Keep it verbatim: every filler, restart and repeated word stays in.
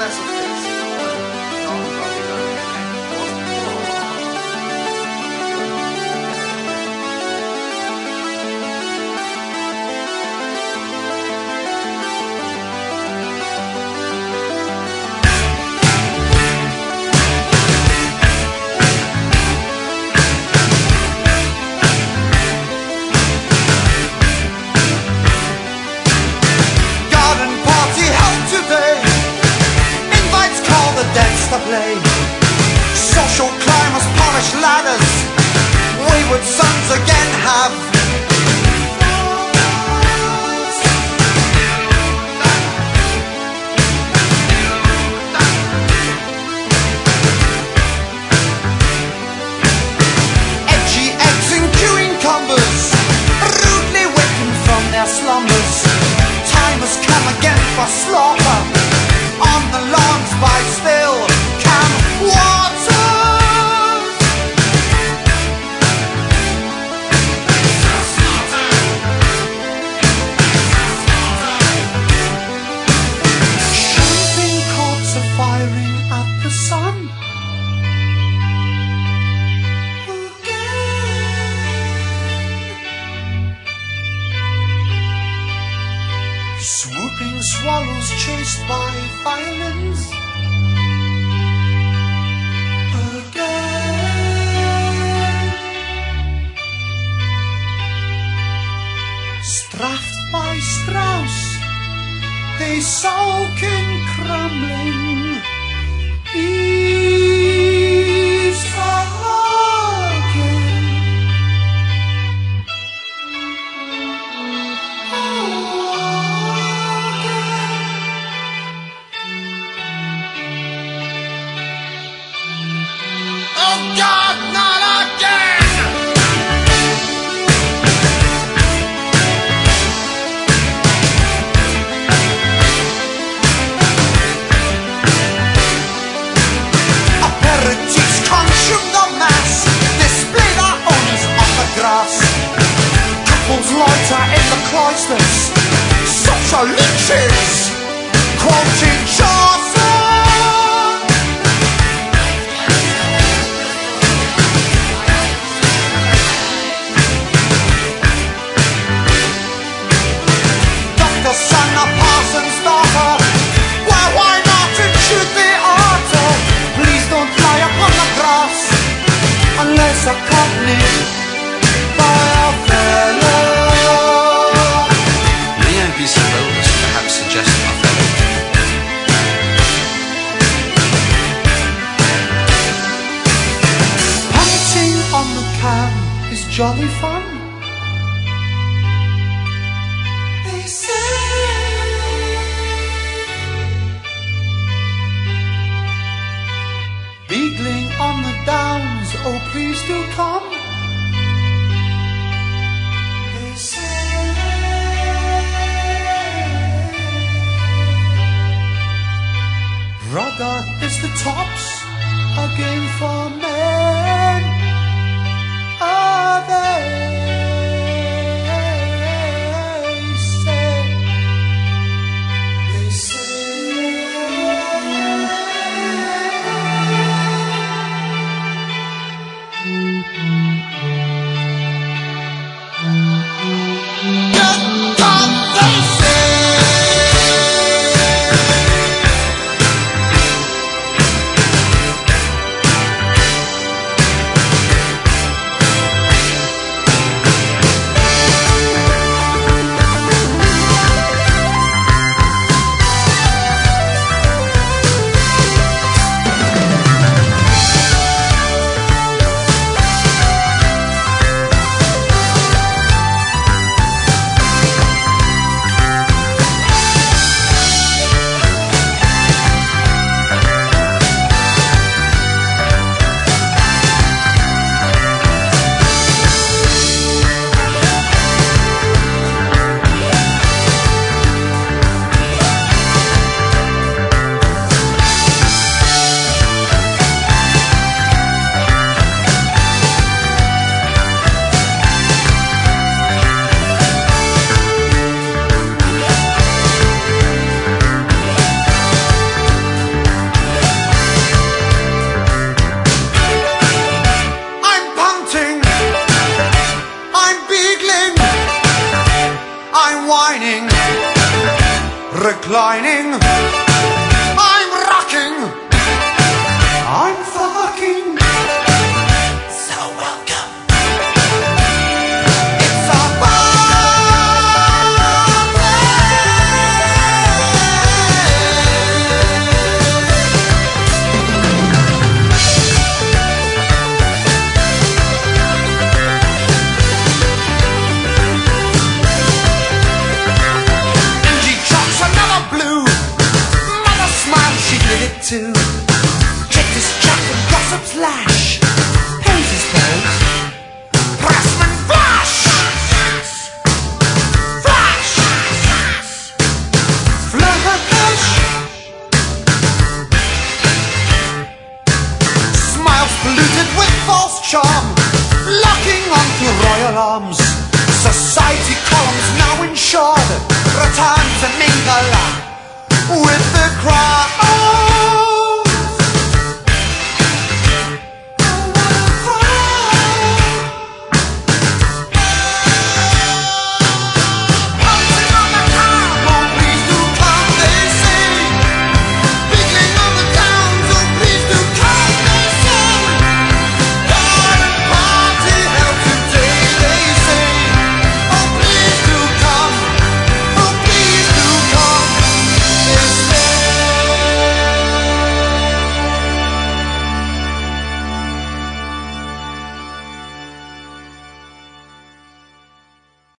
Social climbers, polished ladders, wayward sons again have edgy eggs and queuing combers, rudely wakened from their slumbers. Time has come again for slaughter on the lawns by still water. Shooting corpses are firing at the sun. Again. Swooping swallows chased by violins. Straffed by Strauss, they sulk in Kremlin. He's again. Oh God, not again! Couples loiter in the cloisters, such are leeches, quoting Chaucer. Doctor son of parson's daughter, why, why not intrude the altar? Please don't lie upon the grass, unless accompanied by a fellow. Leo Busavillus perhaps suggests Othello. Hunting on the cam is jolly fun. They say beagling on the downs, oh please do come. Rudder is the tops, a game for men. Are they say, they reclining, I'm rocking, I'm fucking. So welcome. It's a too. Check this chap and gossip's lash. Who's his pose? Pressman Flash! Flash! Flash! Smiles polluted with false charm, locking onto royal arms. Society columns now insured, return to mingle with the crowd.